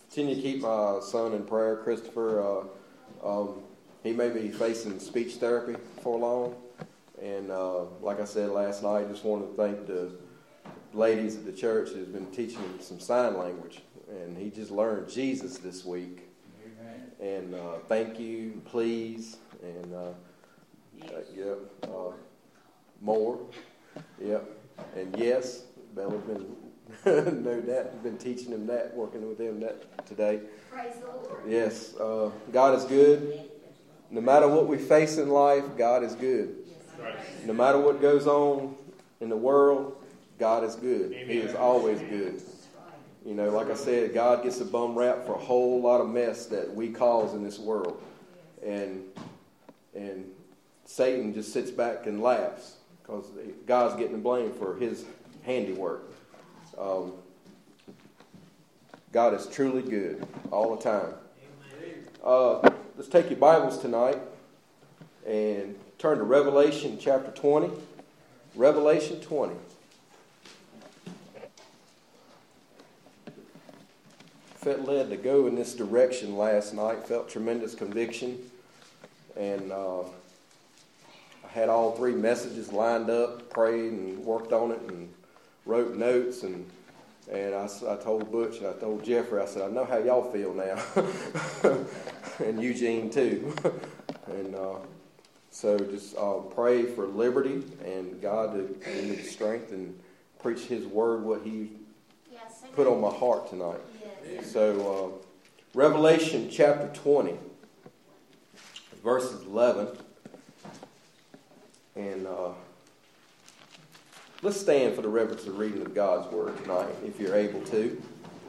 Continue to keep my son in prayer, Christopher. He may be facing speech therapy for long. And like I said last night, I just want to thank the ladies at the church who's been teaching him some sign language. And he just learned Jesus this week. Amen. And thank you, please, and more. Yep. And yes, Bella's been know that. Been teaching him that, working with him that today. Praise the Lord. Yes, God is good. No matter what we face in life, God is good. No matter what goes on in the world, God is good. He is always good. You know, like I said, God gets a bum rap for a whole lot of mess that we cause in this world. And Satan just sits back and laughs because God's getting the blame for his handiwork. God is truly good all the time. Let's take your Bibles tonight and turn to Revelation chapter 20. Revelation 20. Felt led to go in this direction last night. Felt tremendous conviction. And I had all three messages lined up, prayed and worked on it and wrote notes. And I told Butch and I told Jeffrey, I said, I know how y'all feel now. And Eugene too. And so just pray for liberty and God to give me the strength and preach His word, what He put on my heart tonight. Yes. So Revelation chapter 20, verses 11. And let's stand for the reverence of reading of God's word tonight, if you're able to.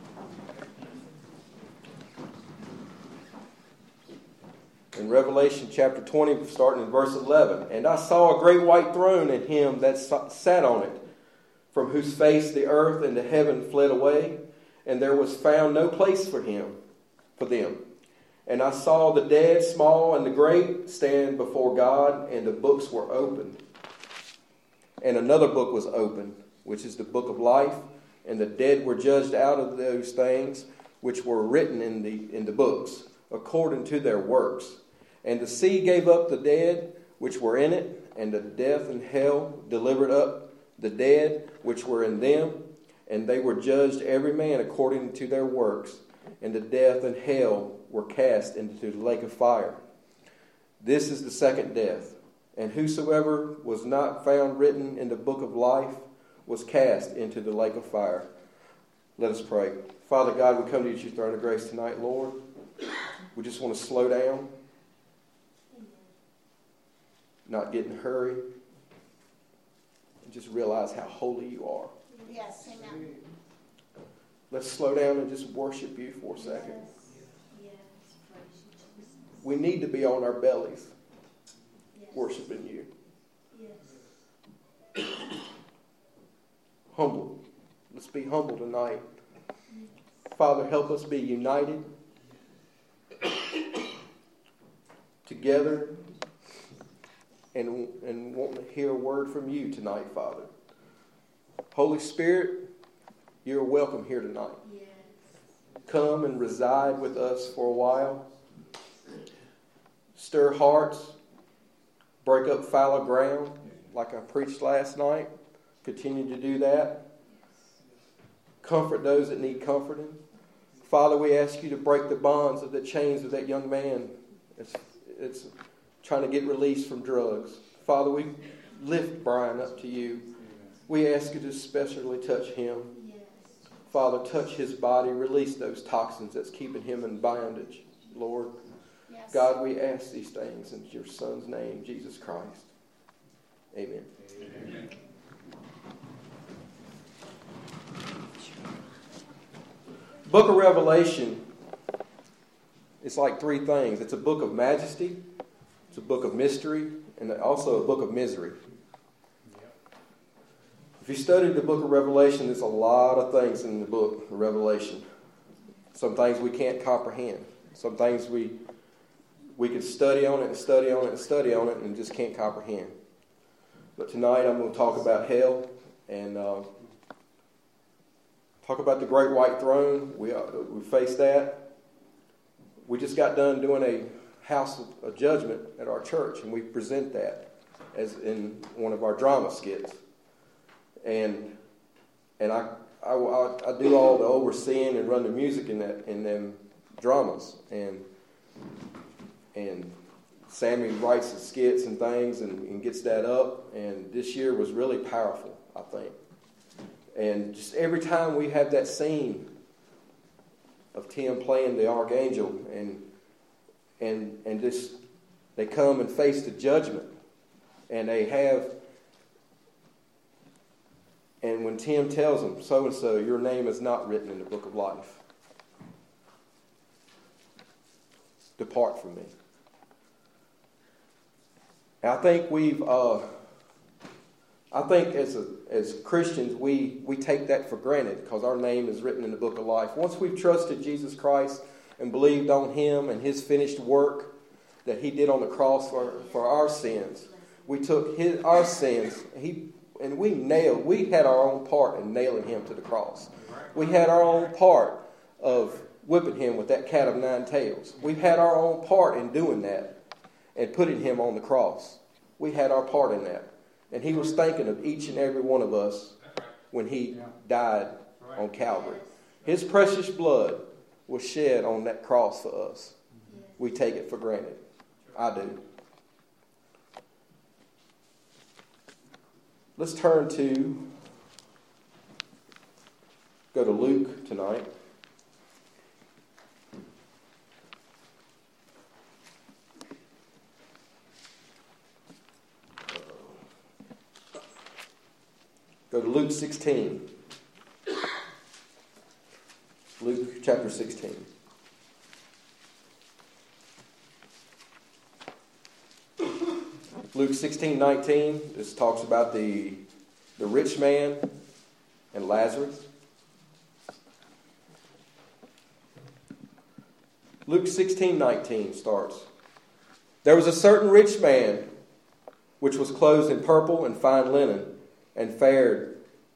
In Revelation chapter 20, starting in verse 11. And I saw a great white throne and him that sat on it, from whose face the earth and the heaven fled away, and there was found no place for them. And I saw the dead, small and the great, stand before God, and the books were opened. And another book was opened, which is the book of life, and the dead were judged out of those things which were written in the books, according to their works. And the sea gave up the dead which were in it, and the death and hell delivered up the dead which were in them, and they were judged every man according to their works, and the death and hell were cast into the lake of fire. This is the second death, and whosoever was not found written in the book of life was cast into the lake of fire. Let us pray. Father God, we come to you at your throne of grace tonight, Lord. We just want to slow down, not get in a hurry, and just realize how holy you are. Yes, amen. Let's slow down and just worship you for a second. Yes. We need to be on our bellies, worshiping you. Yes. Humble. Let's be humble tonight. Father, help us be united, together, and want to hear a word from you tonight, Father. Holy Spirit, you're welcome here tonight. Yes. Come and reside with us for a while. Stir hearts. Break up fallow ground like I preached last night. Continue to do that. Comfort those that need comforting. Father, we ask you to break the bonds of the chains of that young man it's trying to get released from drugs. Father, we lift Brian up to you. We ask you to especially touch him. Yes. Father, touch his body. Release those toxins that's keeping him in bondage, Lord. Yes. God, we ask these things in your Son's name, Jesus Christ. Amen. Amen. Book of Revelation, it's like three things. It's a book of majesty, it's a book of mystery, and also a book of misery. If you studied the book of Revelation, there's a lot of things in the book of Revelation. Some things we can't comprehend. Some things we can study on it and study on it and study on it and just can't comprehend. But tonight I'm going to talk about hell and Talk about the great white throne. We face that. We just got done doing a house of judgment at our church, and we present that as in one of our drama skits. And I do all the overseeing and run the music in them dramas, and Sammy writes the skits and things and gets that up. And this year was really powerful, I think. And just every time we have that scene of Tim playing the archangel, and just they come and face the judgment, and when Tim tells them, so and so, your name is not written in the book of life. Depart from me. And I think as Christians, we take that for granted because our name is written in the book of life. Once we've trusted Jesus Christ and believed on Him and His finished work that He did on the cross for our sins, we took our sins, and we had our own part in nailing Him to the cross. We had our own part of whipping Him with that cat of nine tails. We had our own part in doing that and putting Him on the cross. We had our part in that. And He was thinking of each and every one of us when He died on Calvary. His precious blood was shed on that cross for us. We take it for granted. I do. Let's go to Luke tonight. Go to Luke 16. Luke chapter 16. Luke 16:19. This talks about the rich man and Lazarus. Luke 16:19 starts. There was a certain rich man which was clothed in purple and fine linen, and fared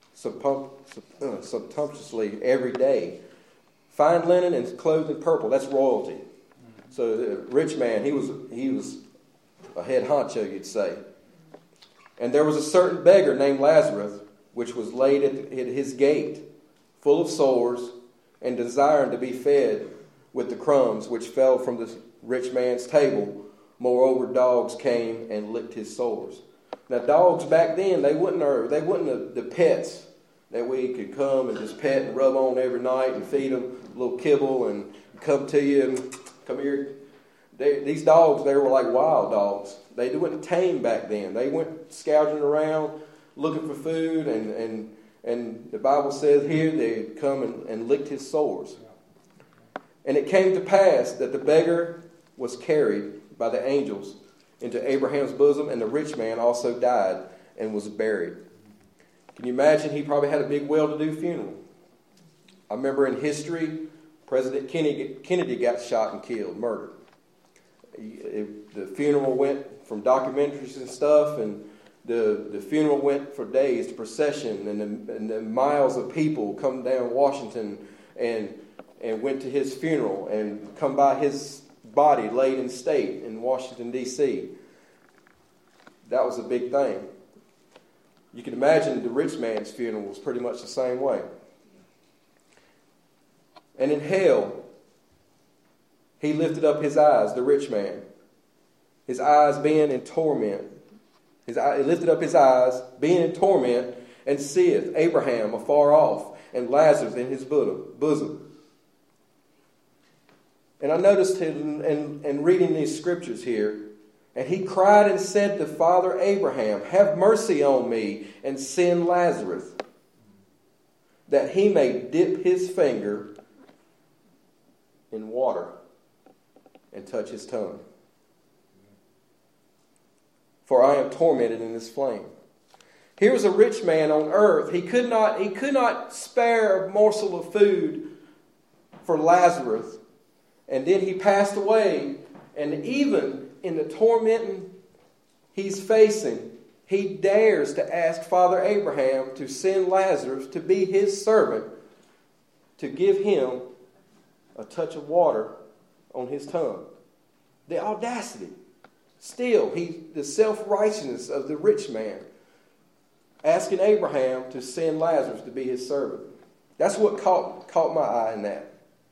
sumptuously every day. Fine linen and clothed in purple, that's royalty. So the rich man, he was a head honcho, you'd say. And there was a certain beggar named Lazarus, which was laid at his gate, full of sores, and desiring to be fed with the crumbs which fell from the rich man's table. Moreover, dogs came and licked his sores. Now, dogs back then, they wouldn't have the pets that we could come and just pet and rub on every night and feed them a little kibble and come to you and come here. These dogs, they were like wild dogs. They weren't tame back then. They went scourging around looking for food, and the Bible says here they come and licked his sores. And it came to pass that the beggar was carried by the angels into Abraham's bosom, and the rich man also died and was buried. Can you imagine? He probably had a big well-to-do funeral. I remember in history, President Kennedy got shot and killed, murdered. The funeral went from documentaries and stuff, and the funeral went for days, the procession, and the miles of people come down Washington and went to his funeral and come by his body laid in state in Washington, D.C. That was a big thing. You can imagine the rich man's funeral was pretty much the same way. And in hell, he lifted up his eyes, the rich man, his eyes being in torment. He lifted up his eyes, being in torment, and seeth Abraham afar off, and Lazarus in his bosom. And I noticed in reading these scriptures here, and he cried and said to Father Abraham, have mercy on me, and send Lazarus, that he may dip his finger in water and touch his tongue. For I am tormented in this flame. Here was a rich man on earth. He could not spare a morsel of food for Lazarus. And then he passed away. And even in the tormenting he's facing, he dares to ask Father Abraham to send Lazarus to be his servant to give him a touch of water on his tongue. The audacity. Still, the self-righteousness of the rich man asking Abraham to send Lazarus to be his servant. That's what caught my eye in that.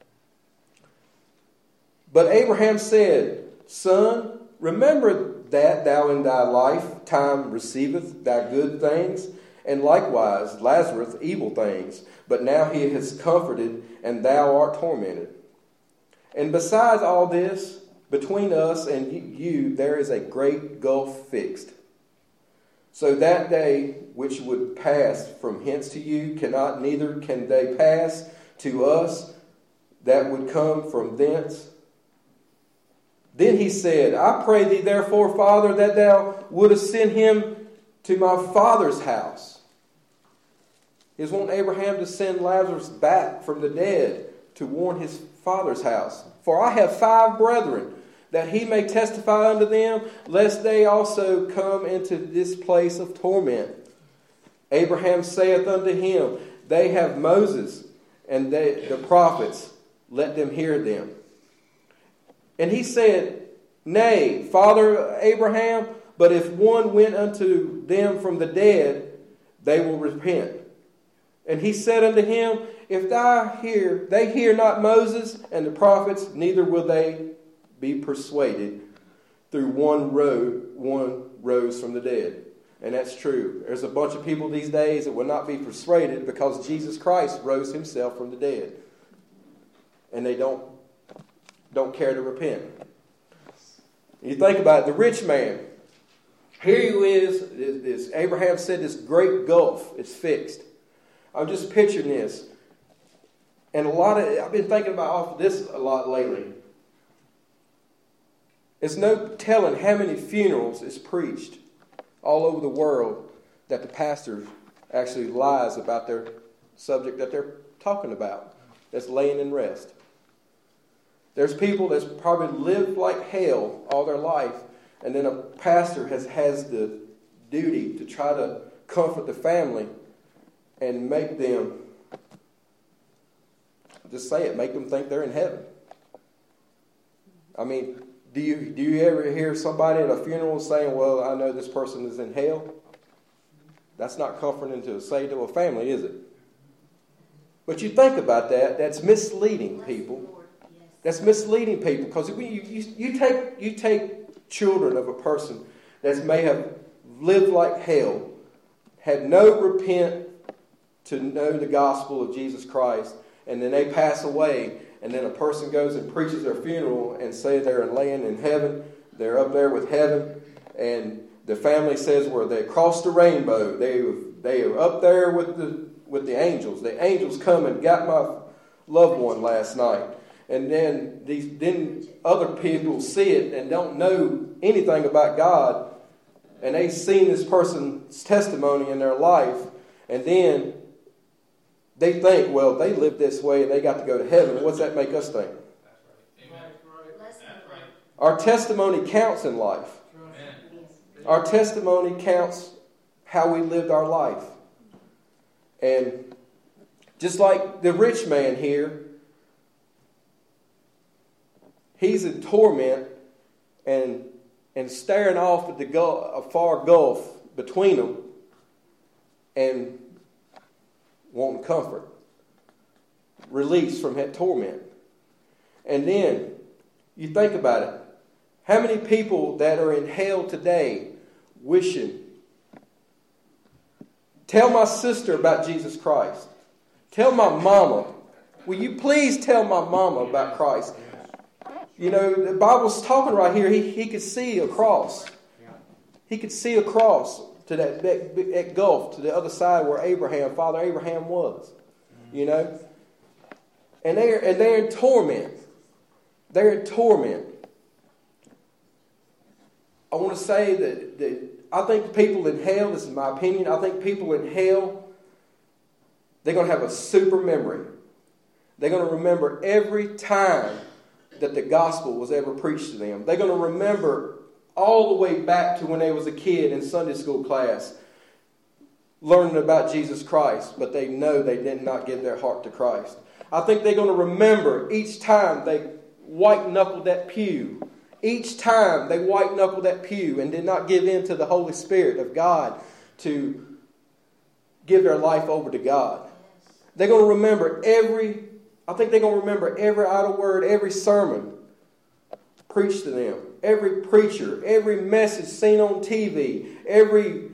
But Abraham said, Son, remember that thou in thy lifetime receiveth thy good things, and likewise Lazarus evil things. But now he is comforted, and thou art tormented. And besides all this, between us and you there is a great gulf fixed. So that they which would pass from hence to you cannot, neither can they pass to us that would come from thence. Then he said, I pray thee therefore, Father, that thou wouldest send him to my father's house. He was wanting Abraham to send Lazarus back from the dead to warn his father's house. For I have 5 brethren, that he may testify unto them, lest they also come into this place of torment. Abraham saith unto him, They have Moses and the prophets, let them hear them. And he said, Nay, Father Abraham, but if one went unto them from the dead, they will repent. And he said unto him, If they hear not Moses and the prophets, neither will they be persuaded through one rose from the dead. And that's true. There's a bunch of people these days that will not be persuaded because Jesus Christ rose himself from the dead. And they don't care to repent. You think about it, the rich man. Here he is, Abraham said, this great gulf is fixed. I'm just picturing this. And I've been thinking about this a lot lately. It's no telling how many funerals is preached all over the world that the pastor actually lies about their subject that they're talking about, that's laying in rest. There's people that's probably lived like hell all their life, and then a pastor has the duty to try to comfort the family and make them, just say it, make them think they're in heaven. I mean, do you ever hear somebody at a funeral saying, well, I know this person is in hell? That's not comforting to say to a family, is it? But you think about that, that's misleading people. That's misleading people, because you take children of a person that may have lived like hell, had no repent to know the gospel of Jesus Christ, and then they pass away, and then a person goes and preaches their funeral and say they're laying in heaven, they're up there with heaven, and the family says, well, they crossed the rainbow, they are up there with the angels. The angels come and got my loved one last night. And then other people see it and don't know anything about God, and they've seen this person's testimony in their life, and then they think, well, they lived this way and they got to go to heaven. What's that make us think? Our testimony counts in life. Our testimony counts how we lived our life. And just like the rich man here, he's in torment and staring off at a far gulf between them and wanting comfort, release from that torment. And then you think about it. How many people that are in hell today wishing, tell my sister about Jesus Christ. Tell my mama. Will you please tell my mama about Christ? You know, the Bible's talking right here. He could see across. He could see across to that gulf, to the other side where Father Abraham was. You know? And they're in torment. They're in torment. I want to say that I think people in hell, this is my opinion, I think people in hell, they're going to have a super memory. They're going to remember every time that the gospel was ever preached to them. They're going to remember all the way back to when they was a kid in Sunday school class learning about Jesus Christ, but they know they did not give their heart to Christ. I think they're going to remember each time they white-knuckled that pew. Each time they white-knuckled that pew and did not give in to the Holy Spirit of God to give their life over to God. They're going to remember every idle word, every sermon preached to them, every preacher, every message seen on TV, every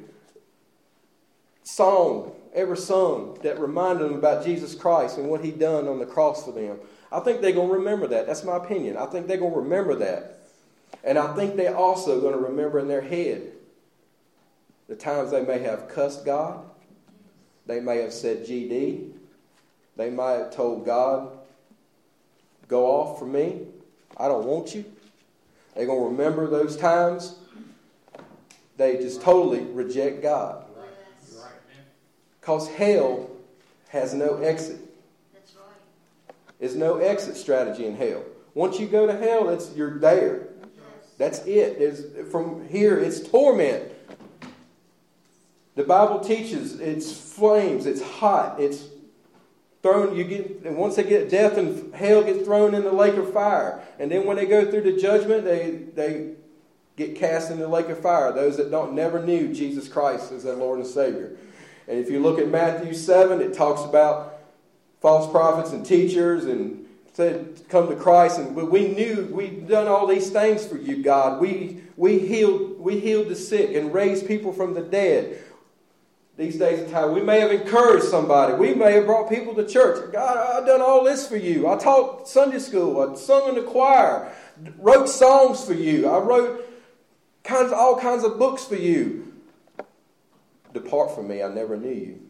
song ever sung that reminded them about Jesus Christ and what He done on the cross for them. I think they're going to remember that. That's my opinion. I think they're going to remember that. And I think they're also going to remember in their head the times they may have cussed God. They may have said GD. They might have told God, go off from me. I don't want you. They're going to remember those times they just totally reject God. Because hell has no exit. That's right. There's no exit strategy in hell. Once you go to hell, you're there. That's it. From here, it's torment. The Bible teaches it's flames, it's hot, it's thrown. And once they get death and hell get thrown in the lake of fire, and then when they go through the judgment, they get cast in the lake of fire. Those that never knew Jesus Christ as their Lord and Savior. And if you look at Matthew 7, it talks about false prophets and teachers and said, come to Christ. And we knew we'd done all these things for you, God. We healed the sick and raised people from the dead. These days of time, we may have encouraged somebody. We may have brought people to church. God, I've done all this for you. I taught Sunday school. I sung in the choir. Wrote songs for you. I wrote all kinds of books for you. Depart from me, I never knew you.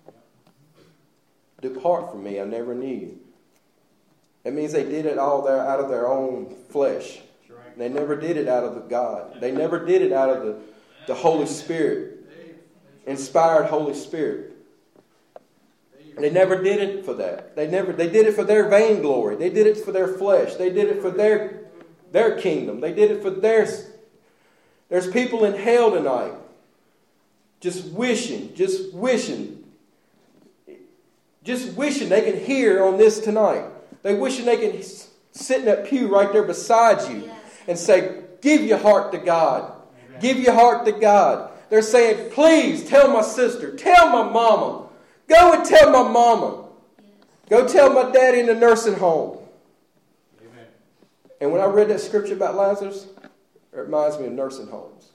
Depart from me, I never knew you. It means they did it all out of their own flesh. They never did it out of the God. They never did it out of the Holy Spirit. Inspired Holy Spirit. They never did it for that. They did it for their vainglory. They did it for their flesh. They did it for their kingdom. They did it for theirs. There's people in hell tonight just wishing they can hear on this tonight. They wishing they can sit in that pew right there beside you and say, give your heart to God. Amen. Give your heart to God. They're saying, please tell my sister, tell my mama. Go and tell my mama. Go tell my daddy in the nursing home. Amen. And when I read that scripture about Lazarus, it reminds me of nursing homes.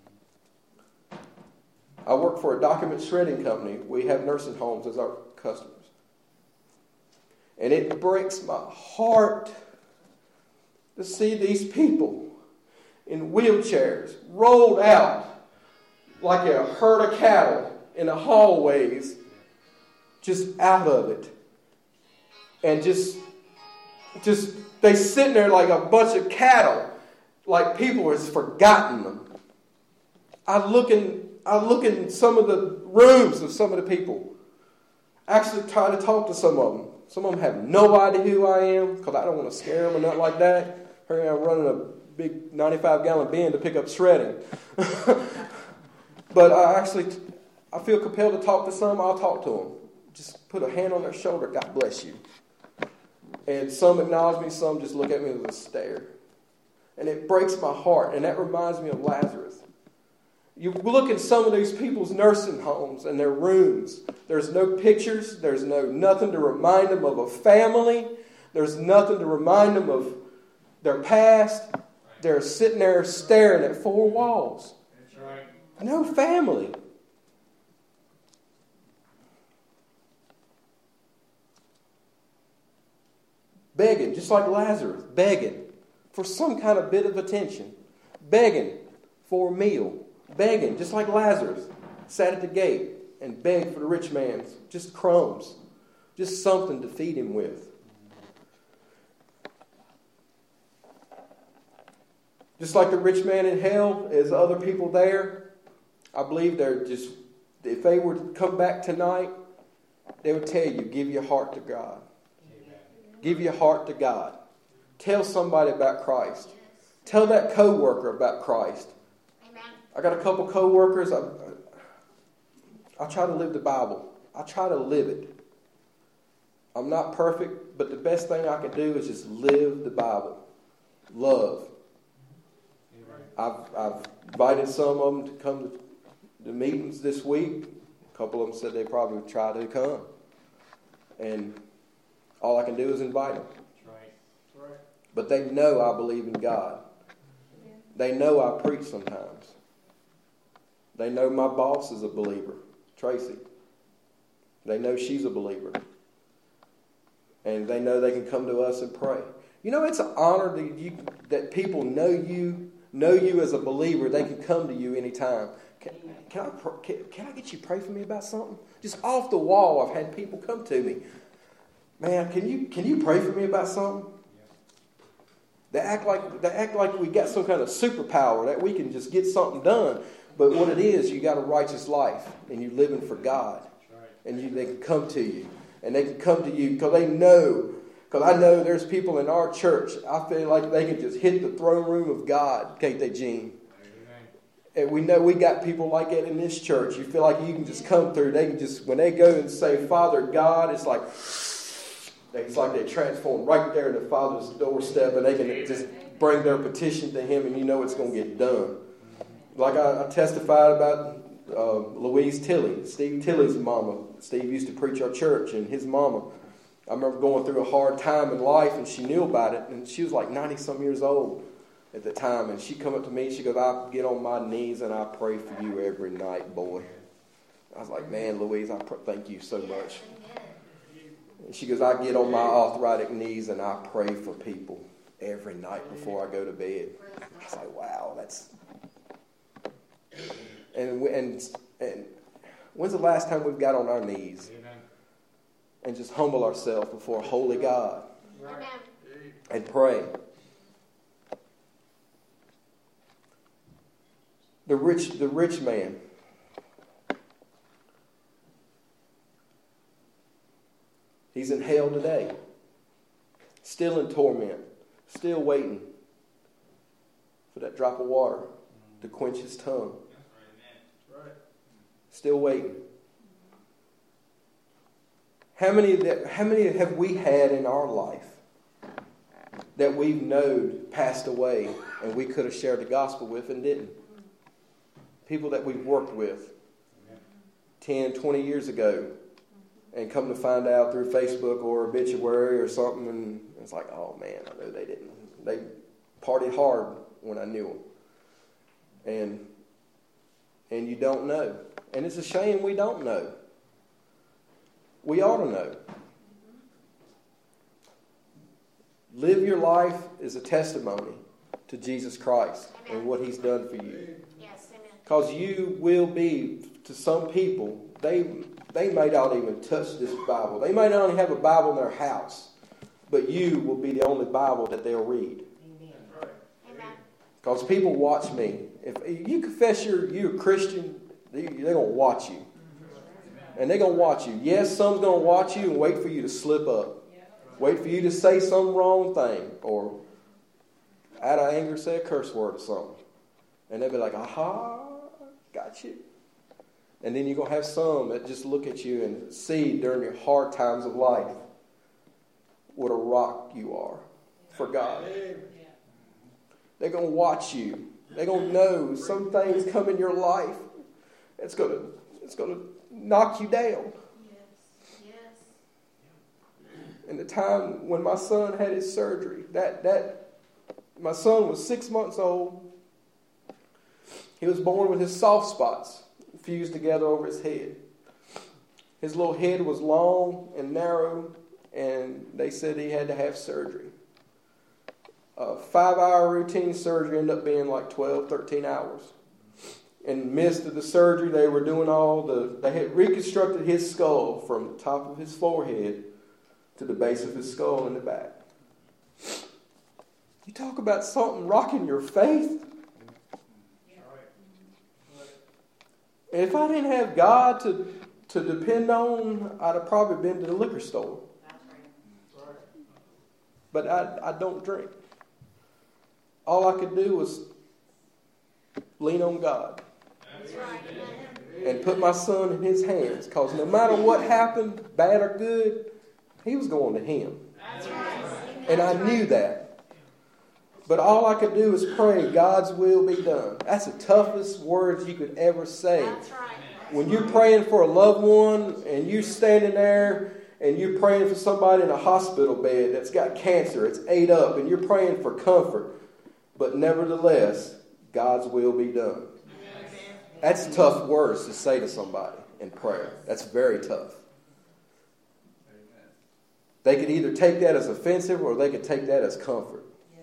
I work for a document shredding company. We have nursing homes as our customers. And it breaks my heart to see these people in wheelchairs rolled out like a herd of cattle in the hallways, just out of it. And just they sitting there like a bunch of cattle, like people has forgotten them. I look in some of the rooms of some of the people. Actually try to talk to some of them. Some of them have no idea who I am because I don't want to scare them or nothing like that. Here I'm running a big 95-gallon bin to pick up shredding. But I feel compelled to talk to some. I'll talk to them. Just put a hand on their shoulder. God bless you. And some acknowledge me. Some just look at me with a stare. And it breaks my heart. And that reminds me of Lazarus. You look at some of these people's nursing homes and their rooms. There's no pictures. There's nothing to remind them of a family. There's nothing to remind them of their past. They're sitting there staring at four walls. That's right. No family. Begging, just like Lazarus, begging for some kind of bit of attention. Begging for a meal. Begging, just like Lazarus, sat at the gate and begged for the rich man, just crumbs, just something to feed him with. Just like the rich man in hell, as other people there, I believe they're just, if they were to come back tonight, they would tell you, give your heart to God. Amen. Give your heart to God. Tell somebody about Christ. Tell that co-worker about Christ. I got a couple co-workers. I try to live the Bible. I try to live it. I'm not perfect, but the best thing I can do is just live the Bible. Love. I've invited some of them to come to the meetings this week. A couple of them said they probably would try to come. And all I can do is invite them. That's right. But they know I believe in God. They know I preach sometimes. They know my boss is a believer, Tracy. They know she's a believer. And they know they can come to us and pray. You know, it's an honor that people know you as a believer. They can come to you anytime. Can I get you to pray for me about something? Just off the wall, I've had people come to me. Man, can you pray for me about something? They act like we got some kind of superpower that we can just get something done. But what it is, you got a righteous life and you're living for God. And they can come to you. And they can come to you because they know. Because I know there's people in our church, I feel like they can just hit the throne room of God, can't they, Gene? And we know we got people like that in this church. You feel like you can just come through. They can just, when they go and say, Father God, it's like they transform right there in the Father's doorstep, and they can just bring their petition to Him, and you know it's going to get done. Like I testified about Louise Tilley, Steve Tilley's mama. Steve used to preach our church, and his mama, I remember going through a hard time in life, and she knew about it, and she was like 90-some years old at the time, and she come up to me, she goes, I get on my knees and I pray for you every night, boy. I was like, man, Louise, thank you so much. And she goes, I get on my arthritic knees and I pray for people every night before I go to bed. I was like, wow, that's... And when's the last time we've got on our knees and just humble ourselves before a holy God and pray? The rich man. He's in hell today. Still in torment. Still waiting for that drop of water to quench his tongue. Still waiting. How many have we had in our life that we've known passed away and we could have shared the gospel with and didn't? People that we've worked with 10, 20 years ago and come to find out through Facebook or obituary or something, and it's like, oh man, I know they didn't. They partied hard when I knew them. And you don't know. And it's a shame we don't know. We ought to know. Live your life as a testimony to Jesus Christ and what He's done for you. Because you will be, to some people, they may not even touch this Bible. They may not even have a Bible in their house. But you will be the only Bible that they'll read. Because people watch me. If you confess you're a Christian, they're going to watch you. And they're going to watch you. Yes, some's going to watch you and wait for you to slip up. Wait for you to say some wrong thing. Or out of anger say a curse word or something. And they'll be like, aha, got you. And then you're going to have some that just look at you and see during your hard times of life what a rock you are for God. They're going to watch you. They're going to know some things come in your life. It's going to knock you down. And the time when my son had his surgery, my son was 6 months old. He was born with his soft spots fused together over his head. His little head was long and narrow, and they said he had to have surgery. A 5-hour routine surgery ended up being like 12, 13 hours. In the midst of the surgery, they were doing they had reconstructed his skull from the top of his forehead to the base of his skull in the back. You talk about something rocking your faith. And if I didn't have God to depend on, I'd have probably been to the liquor store. But I don't drink. All I could do was lean on God. And put my son in His hands. Because no matter what happened, bad or good, He was going to him. And I knew that. But all I could do was pray, God's will be done. That's the toughest words you could ever say. When you're praying for a loved one and you're standing there and you're praying for somebody in a hospital bed that's got cancer, it's ate up, and you're praying for comfort. But nevertheless, God's will be done. That's tough words to say to somebody in prayer. That's very tough. They could either take that as offensive or they could take that as comfort.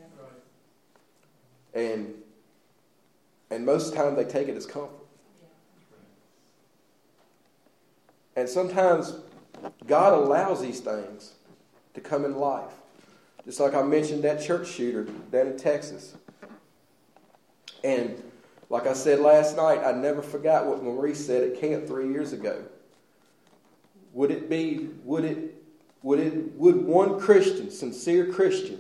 And most of the time they take it as comfort. And sometimes God allows these things to come in life. Just like I mentioned that church shooter down in Texas. And like I said last night, I never forgot what Marie said at camp 3 years ago. Would one Christian, sincere Christian,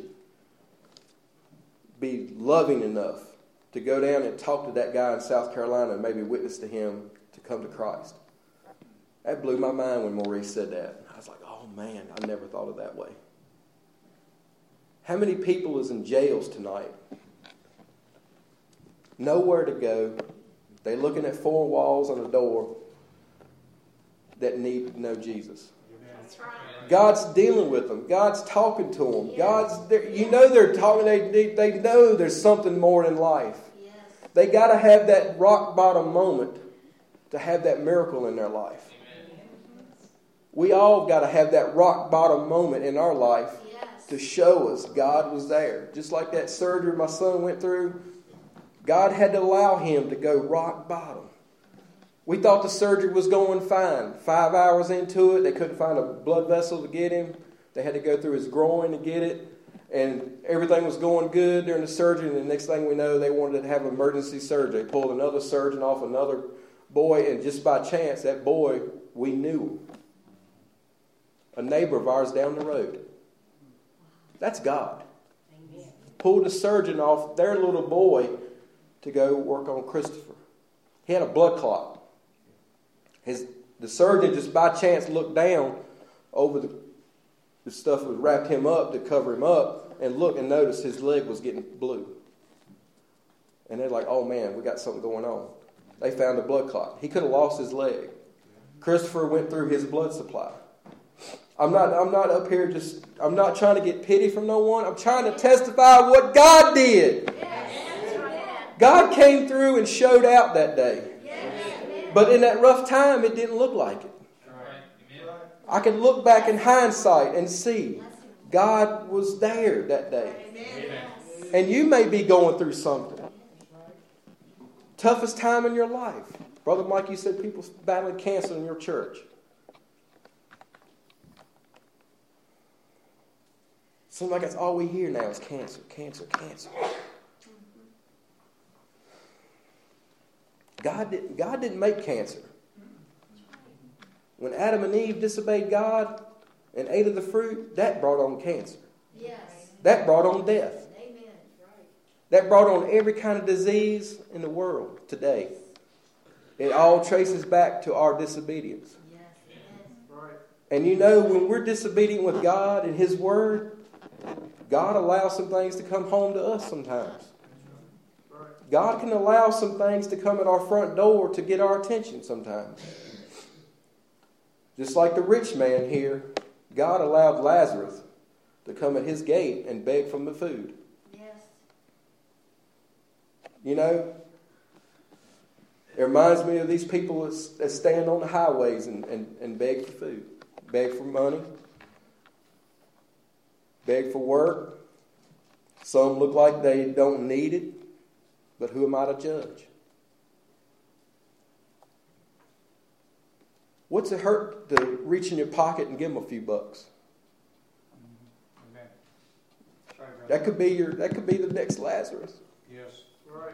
be loving enough to go down and talk to that guy in South Carolina and maybe witness to him to come to Christ? That blew my mind when Maurice said that. I was like, oh man, I never thought of that way. How many people is in jails tonight? Nowhere to go. They're looking at four walls and a door that need to know Jesus. That's right. God's dealing with them. God's talking to them. They're talking. They know there's something more in life. Yes. They got to have that rock bottom moment to have that miracle in their life. We all got to have that rock bottom moment in our life to show us God was there. Just like that surgery my son went through, God had to allow him to go rock bottom. We thought the surgery was going fine. 5 hours into it, they couldn't find a blood vessel to get him. They had to go through his groin to get it. And everything was going good during the surgery. And the next thing we know, they wanted to have emergency surgery. They pulled another surgeon off another boy. And just by chance, that boy, we knew him. A neighbor of ours down the road. That's God. Amen. Pulled a surgeon off their little boy to go work on Christopher. He had a blood clot. The surgeon just by chance looked down over the stuff that wrapped him up to cover him up and looked and noticed his leg was getting blue. And they're like, oh man, we got something going on. They found a blood clot. He could have lost his leg. Christopher went through his blood supply. I'm not up here I'm not trying to get pity from no one. I'm trying to testify what God did. God came through and showed out that day. But in that rough time, it didn't look like it. I can look back in hindsight and see God was there that day. And you may be going through something. Toughest time in your life. Brother Mike, you said people battling cancer in your church. Seems like that's all we hear now is cancer, cancer, cancer. God didn't make cancer. When Adam and Eve disobeyed God and ate of the fruit, that brought on cancer. Yes. That brought on death. Amen. Right. That brought on every kind of disease in the world today. It all traces back to our disobedience. Yes. Right. And when we're disobedient with God and His Word, God allows some things to come home to us sometimes. God can allow some things to come at our front door to get our attention sometimes. Just like the rich man here, God allowed Lazarus to come at his gate and beg for the food. Yes. It reminds me of these people that stand on the highways and beg for food, beg for money, beg for work. Some look like they don't need it. But who am I to judge? What's it hurt to reach in your pocket and give them a few bucks? Amen. That could be the next Lazarus. Yes. Right.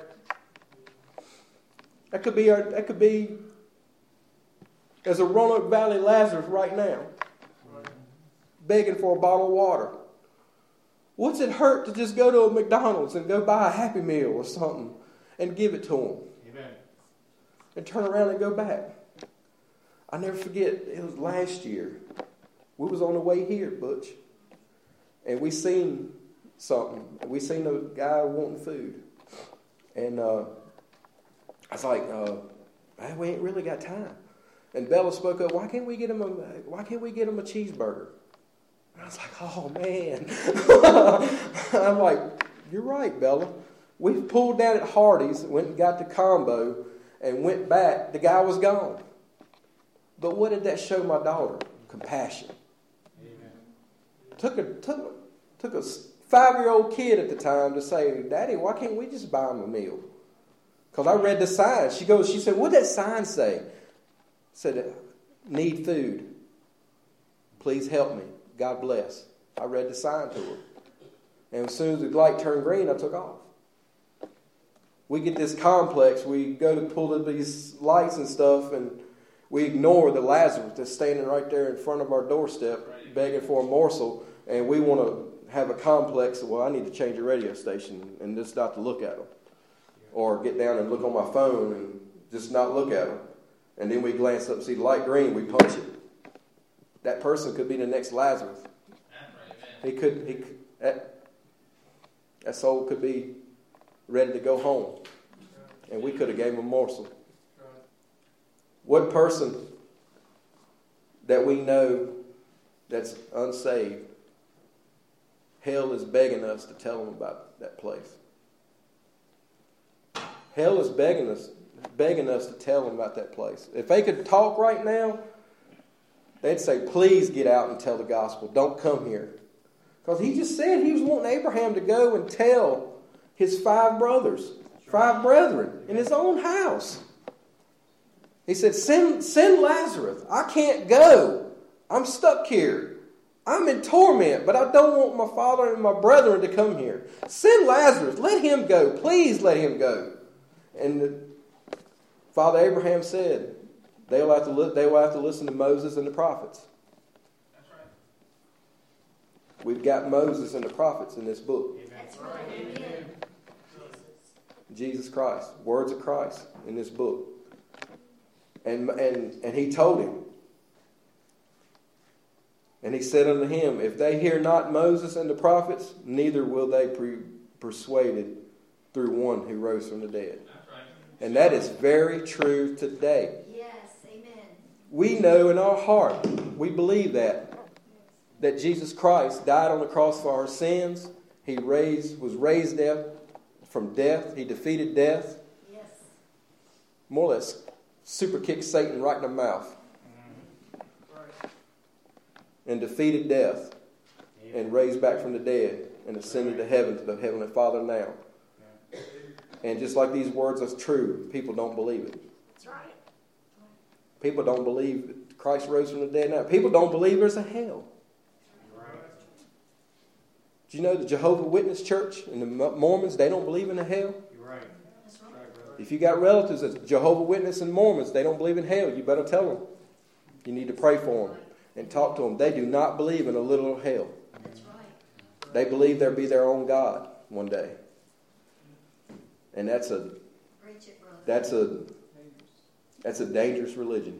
That could be there's a Roanoke Valley Lazarus right now. Right. Begging for a bottle of water. What's it hurt to just go to a McDonald's and go buy a Happy Meal or something and give it to them? Amen. And turn around and go back. I never forget, it was last year. We was on the way here, Butch, and we seen something. We seen a guy wanting food, and I was like, man, we ain't really got time. And Bella spoke up, why can't we get him a cheeseburger? And I was like, oh man. I'm like, you're right, Bella. We pulled down at Hardee's, went and got the combo, and went back. The guy was gone. But what did that show my daughter? Compassion. Amen. Took a 5-year-old kid at the time to say, Daddy, why can't we just buy him a meal? Because I read the sign. She said, what did that sign say? It said, need food. Please help me. God bless. I read the sign to her. And as soon as the light turned green, I took off. We get this complex. We go to pull up these lights and stuff, and we ignore the Lazarus that's standing right there in front of our doorstep begging for a morsel, and we want to have a complex of, well, I need to change the radio station and just not to look at them. Or get down and look on my phone and just not look at them. And then we glance up and see the light green, we punch it. That person could be the next Lazarus. That soul could be ready to go home. And we could have gave him a morsel. What person that we know that's unsaved, hell is begging us to tell them about that place. Hell is begging us to tell them about that place. If they could talk right now, they'd say, please get out and tell the gospel. Don't come here. Because he just said he was wanting Abraham to go and tell his 5 brethren in his own house. He said, send Lazarus. I can't go. I'm stuck here. I'm in torment, but I don't want my father and my brethren to come here. Send Lazarus. Let him go. Please let him go. And Father Abraham said, they will have to listen to Moses and the prophets. That's right. We've got Moses and the prophets in this book. That's right. Amen. Jesus Christ, words of Christ in this book. And he told him, and he said unto him, if they hear not Moses and the prophets, neither will they be persuaded through one who rose from the dead. And that is very true today. Yes, amen. We know in our heart, we believe that Jesus Christ died on the cross for our sins. He was raised from death. He defeated death. Yes. More or less super kicked Satan right in the mouth. And defeated death. And raised back from the dead. And ascended to heaven, to the Heavenly Father now. And just like these words are true, people don't believe it. That's right. People don't believe that Christ rose from the dead now. People don't believe there's a hell. Do you know the Jehovah's Witness Church and the Mormons, they don't believe in a hell? You're right. That's right. If you got relatives that's Jehovah's Witness and Mormons, they don't believe in hell, you better tell them. You need to pray for them and talk to them. They do not believe in a literal hell. That's right. They believe there'll be their own God one day. And that's a dangerous religion.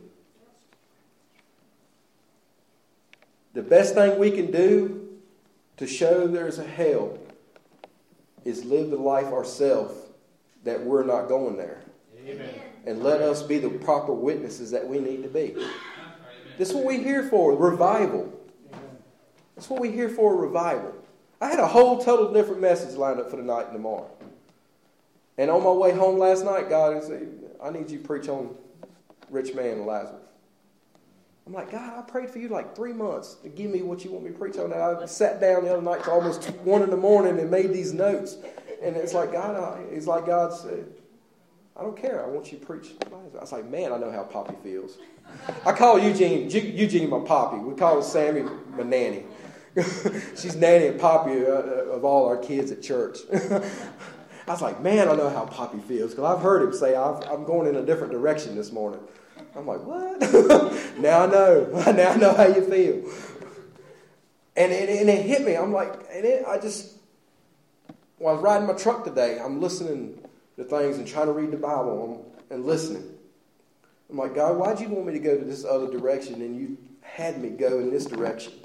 The best thing we can do to show there's a hell is live the life ourselves that we're not going there. Amen. And let us be the proper witnesses that we need to be. This is what we're here for, revival. That's what we're here for, revival. I had a whole total different message lined up for the night and tomorrow. And on my way home last night, God said, I need you to preach on rich man and Lazarus. I'm like, God, I prayed for you like 3 months to give me what you want me to preach on. And I sat down the other night till almost 1 a.m. and made these notes. And it's like God said, I don't care. I want you to preach Lazarus. I was like, man, I know how Poppy feels. I call Eugene my Poppy. We call Sammy my nanny. She's nanny and Poppy of all our kids at church. I was like, man, I know how Poppy feels. Because I've heard him say, I'm going in a different direction this morning. I'm like, what? Now I know. Now I know how you feel. And it hit me. I'm like, while I was riding my truck today, I'm listening to things and trying to read the Bible and listening. I'm like, God, why'd you want me to go to this other direction and you had me go in this direction?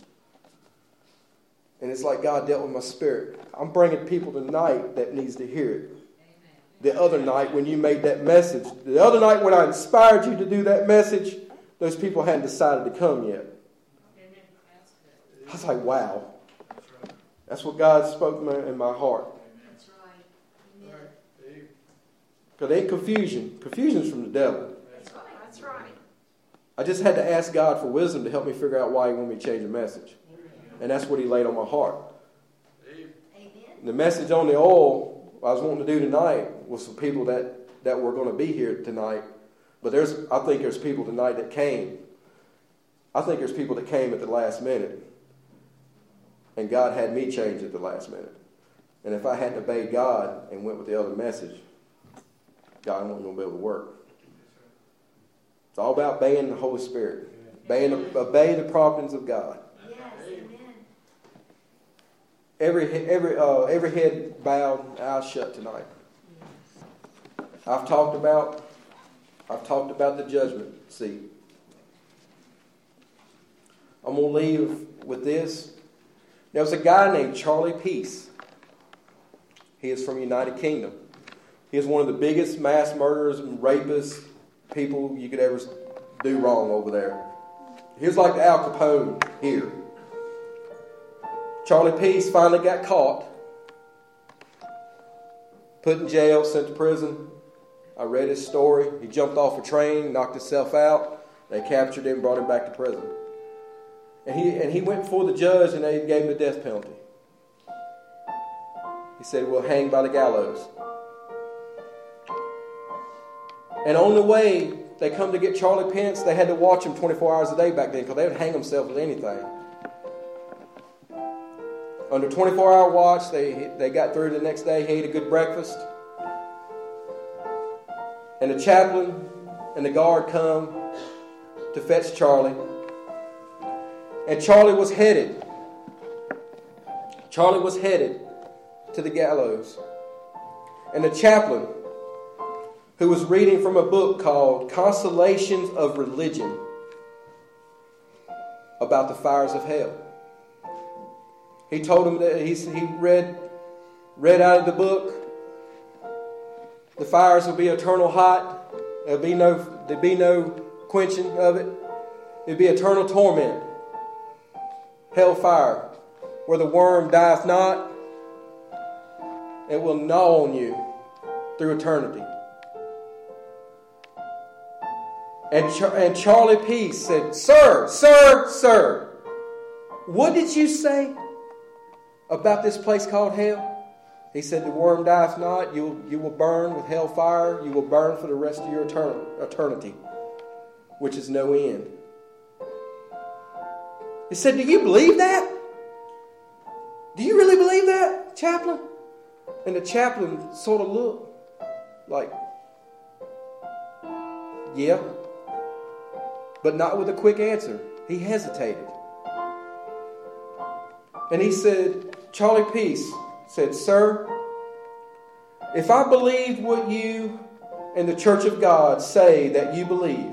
And it's like God dealt with my spirit. I'm bringing people tonight that needs to hear it. The other night when you made that message, the other night when I inspired you to do that message, those people hadn't decided to come yet. I was like, wow. That's what God spoke in my heart. That's right. Amen. Because there ain't confusion. Confusion's from the devil. That's right. That's right. I just had to ask God for wisdom to help me figure out why He wanted me to change the message. And that's what He laid on my heart. Amen. The message on the oil I was wanting to do tonight was for people that were going to be here tonight. But I think there's people tonight that came. I think there's people that came at the last minute. And God had me change at the last minute. And if I hadn't obeyed God and went with the other message, God wasn't going to be able to work. It's all about obeying the Holy Spirit. Obey the promptings of God. Yes. Amen. Every head bowed, eyes shut tonight. I've talked about the judgment seat. I'm going to leave with this. There was a guy named Charlie Peace. He is from United Kingdom. He is one of the biggest mass murderers and rapists people you could ever do wrong over there. He was like the Al Capone here. Charlie Peace finally got caught, put in jail, sent to prison. I read his story. He jumped off a train, knocked himself out. They captured him, brought him back to prison. And he went before the judge and they gave him the death penalty. He said, "We'll hang by the gallows." And on the way, they come to get Charlie Peace. They had to watch him 24 hours a day back then because they would hang themselves with anything. Under 24-hour watch, they got through the next day. He ate a good breakfast. And the chaplain and the guard come to fetch Charlie. And Charlie was headed to the gallows. And the chaplain, who was reading from a book called Consolations of Religion about the fires of hell, he told him that he read out of the book, the fires will be eternal hot. There'll be no quenching of it. It'll be eternal torment. Hellfire, where the worm dieth not, it will gnaw on you through eternity. And Charlie Peace said, Sir, what did you say about this place called hell? He said, the worm dieth not, you will burn with hellfire, you will burn for the rest of your eternity, which is no end. He said, do you believe that? Do you really believe that, chaplain? And the chaplain sort of looked like, yeah, but not with a quick answer. He hesitated. And he said, Charlie Peace said, "Sir, if I believed what you and the Church of God say that you believe,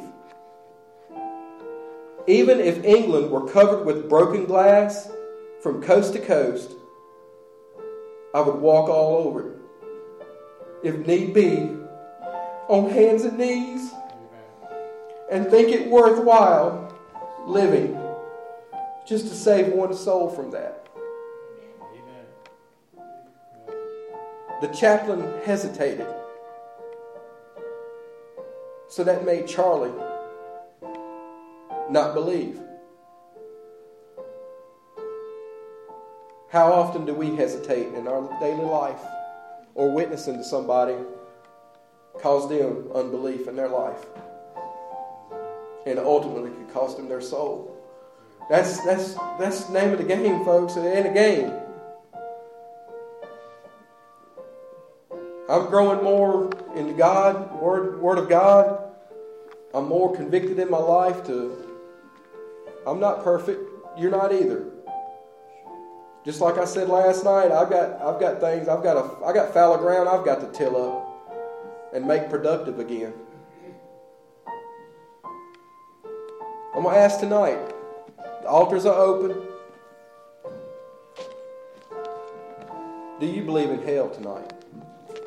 even if England were covered with broken glass from coast to coast, I would walk all over it. If need be, on hands and knees, and think it worthwhile living just to save one soul from that." Amen. The chaplain hesitated. So that made Charlie not believe. How often do we hesitate in our daily life or witnessing to somebody cause them unbelief in their life and ultimately could cost them their soul? That's the name of the game, folks. It ain't a game. I'm growing more in God, Word of God. I'm more convicted in my life I'm not perfect. You're not either. Just like I said last night, I've got things. I got fallow ground I've got to till up and make productive again. I'm going to ask tonight. The altars are open. Do you believe in hell tonight?